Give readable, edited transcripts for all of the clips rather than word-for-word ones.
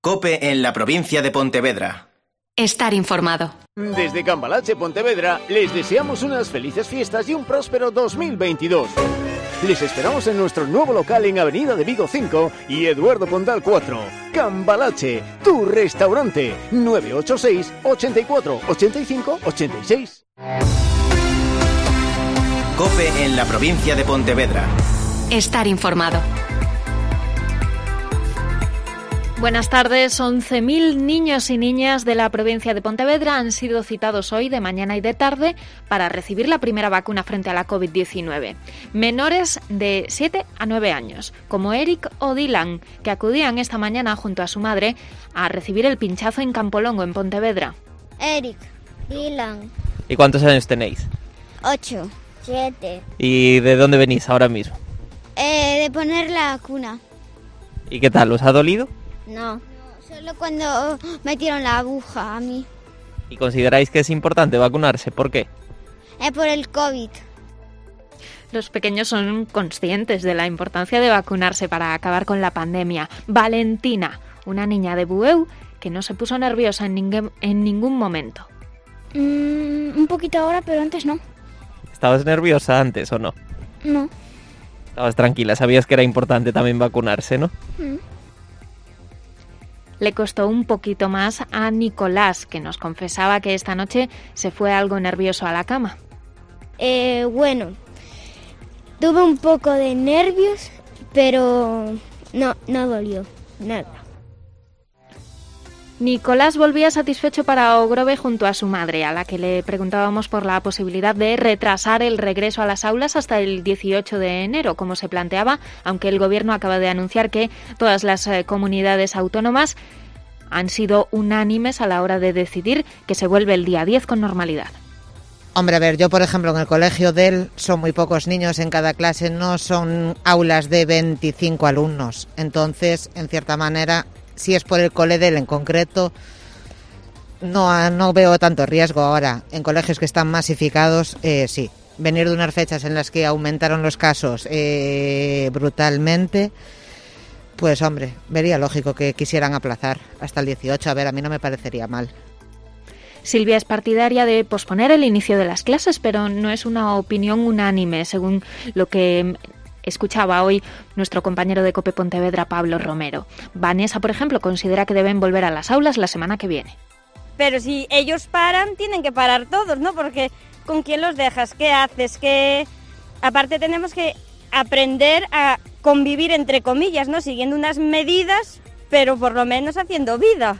COPE en la provincia de Pontevedra. Estar informado. Desde Cambalache, Pontevedra, les deseamos unas felices fiestas y un próspero 2022. Les esperamos en nuestro nuevo local en Avenida de Vigo 5 y Eduardo Pondal 4. Cambalache, tu restaurante. 986 84 85 86. COPE en la provincia de Pontevedra. Estar informado. Buenas tardes. 11.000 niños y niñas de la provincia de Pontevedra han sido citados hoy de mañana y de tarde para recibir la primera vacuna frente a la COVID-19. Menores de 7 a 9 años, como Eric o Dylan, que acudían esta mañana junto a su madre a recibir el pinchazo en Campolongo, en Pontevedra. Eric, Dylan. ¿Y cuántos años tenéis? 8, 7. ¿Y de dónde venís ahora mismo? De poner la vacuna. ¿Y qué tal? ¿Os ha dolido? No, solo cuando metieron la aguja a mí. ¿Y consideráis que es importante vacunarse? ¿Por qué? Por el COVID. Los pequeños son conscientes de la importancia de vacunarse para acabar con la pandemia. Valentina, una niña de Bueu que no se puso nerviosa en ningún momento. Un poquito ahora, pero antes no. ¿Estabas nerviosa antes o no? No. Estabas tranquila, sabías que era importante también vacunarse, ¿no? Le costó un poquito más a Nicolás, que nos confesaba que esta noche se fue algo nervioso a la cama. Bueno, tuve un poco de nervios, pero no dolió nada. Nicolás volvía satisfecho para Ogrove junto a su madre, a la que le preguntábamos por la posibilidad de retrasar el regreso a las aulas hasta el 18 de enero, como se planteaba, aunque el Gobierno acaba de anunciar que todas las comunidades autónomas han sido unánimes a la hora de decidir que se vuelve el día 10 con normalidad. Hombre, a ver, yo por ejemplo en el colegio de él son muy pocos niños en cada clase, no son aulas de 25 alumnos, entonces en cierta manera, si es por el cole de él en concreto, no veo tanto riesgo ahora. En colegios que están masificados, sí. Venir de unas fechas en las que aumentaron los casos brutalmente, pues hombre, vería lógico que quisieran aplazar hasta el 18. A ver, a mí no me parecería mal. Silvia es partidaria de posponer el inicio de las clases, pero no es una opinión unánime, según lo que escuchaba hoy nuestro compañero de COPE Pontevedra, Pablo Romero. Vanessa, por ejemplo, considera que deben volver a las aulas la semana que viene. Pero si ellos paran, tienen que parar todos, ¿no? Porque ¿con quién los dejas? ¿Qué haces? ¿Qué? Aparte tenemos que aprender a convivir, entre comillas, ¿no? Siguiendo unas medidas, pero por lo menos haciendo vida.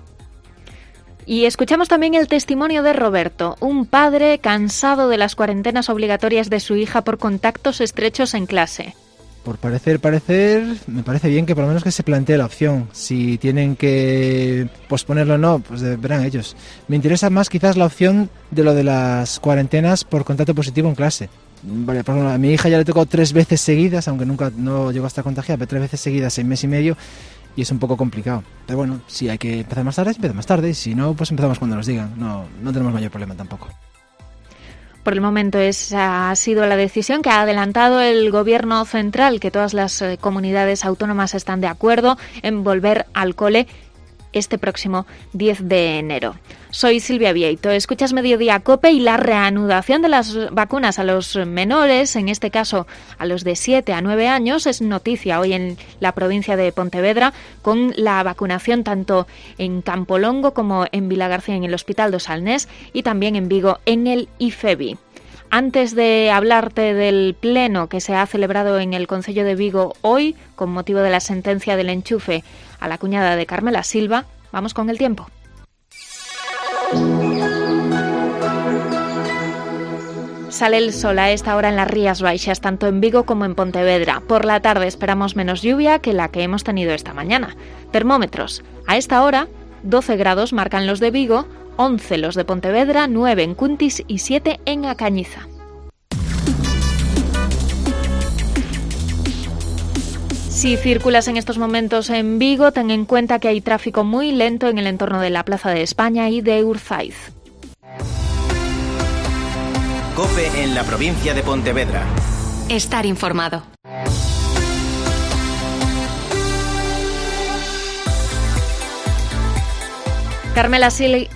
Y escuchamos también el testimonio de Roberto, un padre cansado de las cuarentenas obligatorias de su hija por contactos estrechos en clase. Por parecer, me parece bien que por lo menos que se plantee la opción. Si tienen que posponerlo o no, pues verán ellos. Me interesa más quizás la opción de lo de las cuarentenas por contacto positivo en clase. Vale, por ejemplo, a mi hija ya le tocó 3 veces seguidas, aunque nunca no llegó a estar contagiada, pero 3 veces seguidas en mes y medio. Y es un poco complicado. Pero bueno, si hay que empezar más tarde, se empieza más tarde. Y si no, pues empezamos cuando nos digan. No tenemos mayor problema tampoco. Por el momento esa ha sido la decisión que ha adelantado el Gobierno central, que todas las comunidades autónomas están de acuerdo en volver al cole este próximo 10 de enero. Soy Silvia Vieito, escuchas Mediodía COPE y la reanudación de las vacunas a los menores, en este caso a los de 7 a 9 años, es noticia hoy en la provincia de Pontevedra, con la vacunación tanto en Campolongo como en Vilagarcía en el Hospital do Salnés y también en Vigo en el IFEBI. Antes de hablarte del pleno que se ha celebrado en el Concello de Vigo hoy, con motivo de la sentencia del enchufe a la cuñada de Carmela Silva, vamos con el tiempo. Sale el sol a esta hora en las Rías Baixas, tanto en Vigo como en Pontevedra. Por la tarde esperamos menos lluvia que la que hemos tenido esta mañana. Termómetros. A esta hora, 12 grados marcan los de Vigo, 11 los de Pontevedra, 9 en Cuntis y 7 en A Cañiza. Si circulas en estos momentos en Vigo, ten en cuenta que hay tráfico muy lento en el entorno de la Plaza de España y de Urzaiz. COPE en la provincia de Pontevedra. Estar informado. Carmela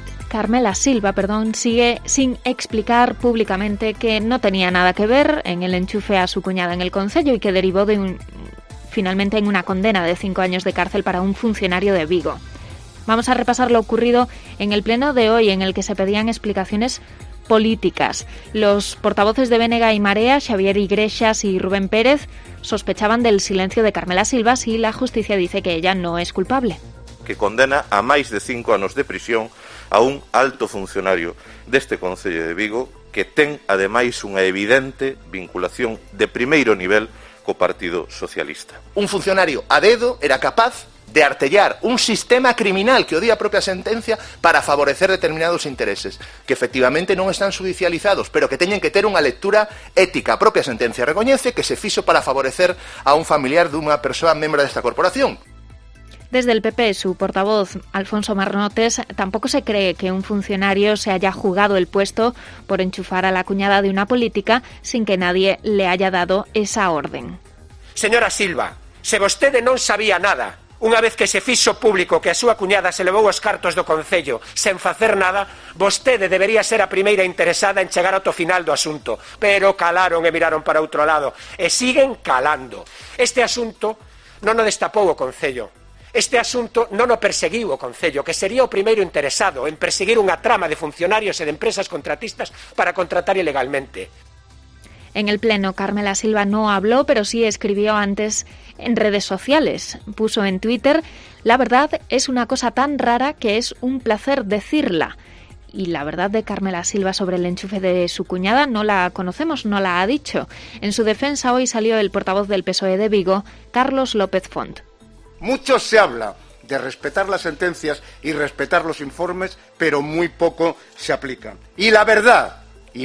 Silva, sigue sin explicar públicamente que no tenía nada que ver en el enchufe a su cuñada en el concello y que derivó finalmente en una condena de 5 años de cárcel para un funcionario de Vigo. Vamos a repasar lo ocurrido en el pleno de hoy, en el que se pedían explicaciones políticas. Los portavoces de Bénega y Marea, Xavier Igrexas y Rubén Pérez, sospechaban del silencio de Carmela Silva si la justicia dice que ella no es culpable. Que condena a máis de 5 anos de prisión a un alto funcionario deste Concello de Vigo que ten, ademais, unha evidente vinculación de primeiro nivel co Partido Socialista. Un funcionario a dedo era capaz de artellar un sistema criminal que o di a propia sentencia para favorecer determinados intereses, que efectivamente non están judicializados, pero que teñen que ter unha lectura ética. A propia sentencia recoñece que se fixo para favorecer a un familiar dunha persoa membro desta corporación. Desde el PP, su portavoz, Alfonso Marnotes, tampoco se cree que un funcionario se haya jugado el puesto por enchufar a la cuñada de una política sin que nadie le haya dado esa orden. Señora Silva, se vostede non sabía nada, unha vez que se fixo público que a súa cuñada se levou os cartos do Concello sen facer nada, vostede debería ser a primeira interesada en chegar ao final do asunto. Pero calaron e miraron para outro lado, e siguen calando. Este asunto non o destapou o Concello. Este asunto non o perseguiu o Concello, que sería o primeiro interesado en perseguir unha trama de funcionarios e de empresas contratistas para contratar ilegalmente. En el Pleno, Carmela Silva no habló, pero sí escribió antes en redes sociales. Puso en Twitter: "La verdad es una cosa tan rara que es un placer decirla". Y la verdad de Carmela Silva sobre el enchufe de su cuñada no la conocemos, no la ha dicho. En su defensa hoy salió el portavoz del PSOE de Vigo, Carlos López Font. Mucho se habla de respetar las sentencias y respetar los informes, pero muy poco se aplican. Y la verdad,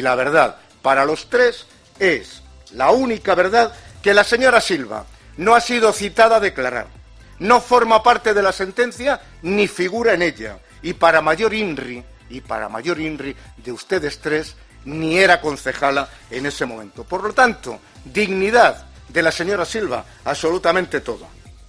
para los tres es la única verdad, que la señora Silva no ha sido citada a declarar, no forma parte de la sentencia ni figura en ella, y para mayor INRI de ustedes tres, ni era concejala en ese momento. Por lo tanto, dignidad de la señora Silva, absolutamente todo.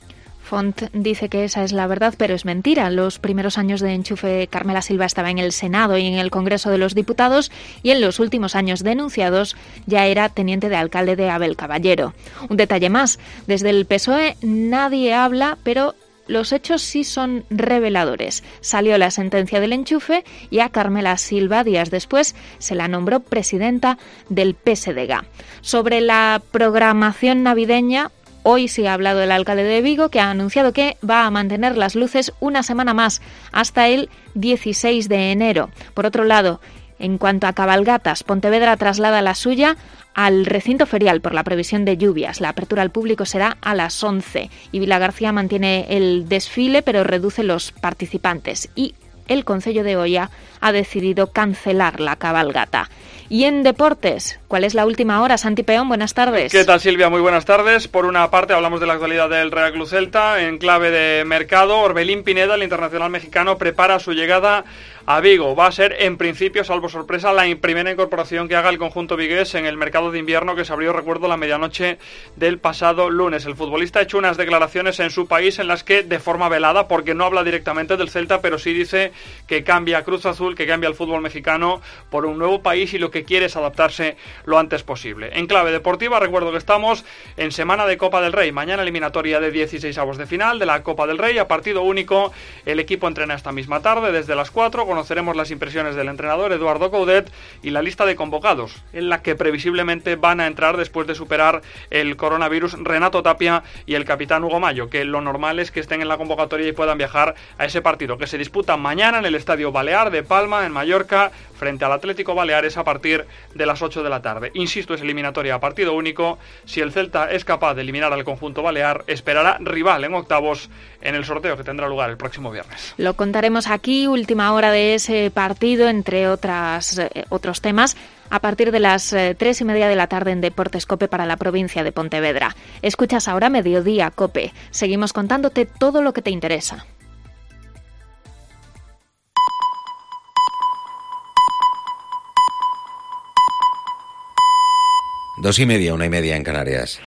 Font dice que esa es la verdad, pero es mentira. Los primeros años de enchufe, Carmela Silva estaba en el Senado y en el Congreso de los Diputados, y en los últimos años denunciados ya era teniente de alcalde de Abel Caballero. Un detalle más, desde el PSOE nadie habla, pero los hechos sí son reveladores. Salió la sentencia del enchufe y a Carmela Silva, días después, se la nombró presidenta del PSDG. Sobre la programación navideña, hoy sí ha hablado el alcalde de Vigo, que ha anunciado que va a mantener las luces una semana más, hasta el 16 de enero. Por otro lado, en cuanto a cabalgatas, Pontevedra traslada la suya al recinto ferial por la previsión de lluvias. La apertura al público será a las 11 y Vilagarcía mantiene el desfile, pero reduce los participantes. Y el Concello de Oia ha decidido cancelar la cabalgata. Y en deportes, ¿cuál es la última hora? Santi Peón, buenas tardes. ¿Qué tal, Silvia? Muy buenas tardes. Por una parte hablamos de la actualidad del Real Club Celta. En clave de mercado, Orbelín Pineda, el internacional mexicano, prepara su llegada a Vigo. Va a ser, en principio, salvo sorpresa, la primera incorporación que haga el conjunto vigués en el mercado de invierno que se abrió, recuerdo, la medianoche del pasado lunes. El futbolista ha hecho unas declaraciones en su país en las que, de forma velada, porque no habla directamente del Celta, pero sí dice que cambia Cruz Azul, que cambia el fútbol mexicano por un nuevo país y lo que quiere es adaptarse lo antes posible. En clave deportiva, recuerdo que estamos en semana de Copa del Rey. Mañana eliminatoria de 16avos de final de la Copa del Rey a partido único. El equipo entrena esta misma tarde desde las 4. Conoceremos las impresiones del entrenador Eduardo Coudet y la lista de convocados, en la que previsiblemente van a entrar, después de superar el coronavirus, Renato Tapia y el capitán Hugo Mayo, que lo normal es que estén en la convocatoria y puedan viajar a ese partido que se disputa mañana en el Estadio Balear de Palma, en Mallorca, frente al Atlético Baleares a partir de las 8 de la tarde. Insisto, es eliminatoria a partido único. Si el Celta es capaz de eliminar al conjunto balear, esperará rival en octavos en el sorteo que tendrá lugar el próximo viernes. Lo contaremos aquí, última hora de ese partido, entre otros temas, a partir de las 3:30 de la tarde en Deportes COPE para la provincia de Pontevedra. Escuchas ahora Mediodía COPE. Seguimos contándote todo lo que te interesa. Dos y media, 1:30 en Canarias.